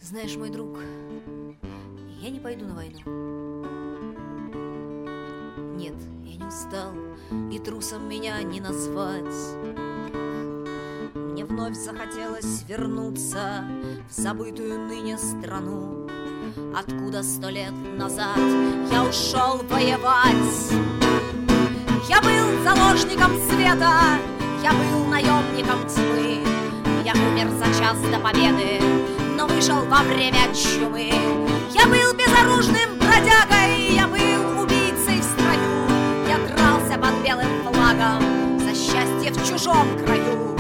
Знаешь, мой друг, я не пойду на войну. Нет, я не устал, и трусом меня не назвать. Мне вновь захотелось вернуться в забытую ныне страну, откуда 100 лет назад я ушел воевать. Я был заложником света, я был наемником тьмы. Я умер за час до победы, но вышел во время чумы. Я был безоружным бродягой, я был убийцей в строю. Я дрался под белым флагом за счастье в чужом краю.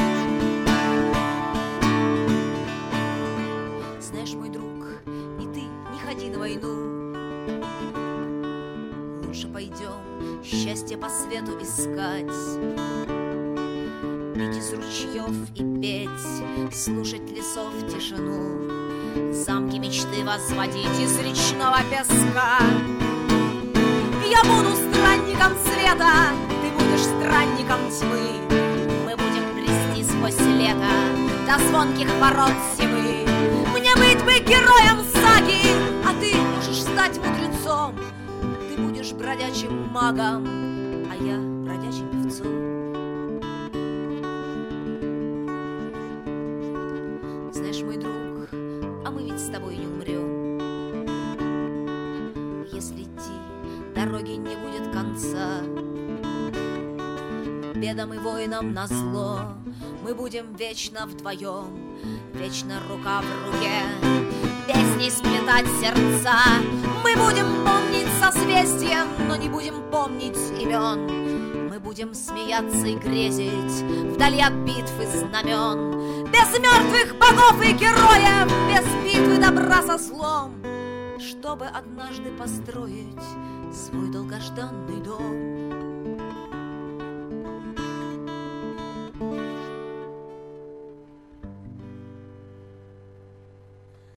Знаешь, мой друг, и ты не ходи на войну. Лучше пойдем счастье по свету искать, пить из ручьев и петь, слушать лесов тишину, замки мечты возводить из речного песка. Я буду странником света, ты будешь странником тьмы. Мы будем брести сквозь лето до звонких ворот зимы. Мне быть бы героем саги, а ты можешь стать мудрецом. Ты будешь бродячим магом, а я бродячим певцом. Знаешь, мой друг, а мы ведь с тобой не умрем. Если идти, дороги не будет конца. Бедам и войнам назло мы будем вечно вдвоем, вечно рука в руке, песней сплетать сердца. Мы будем помнить созвездия, но не будем помнить имен. Мы будем смеяться и грезить вдали от битв и знамен. Без мертвых богов и героев, без битвы добра со злом, чтобы однажды построить свой долгожданный дом.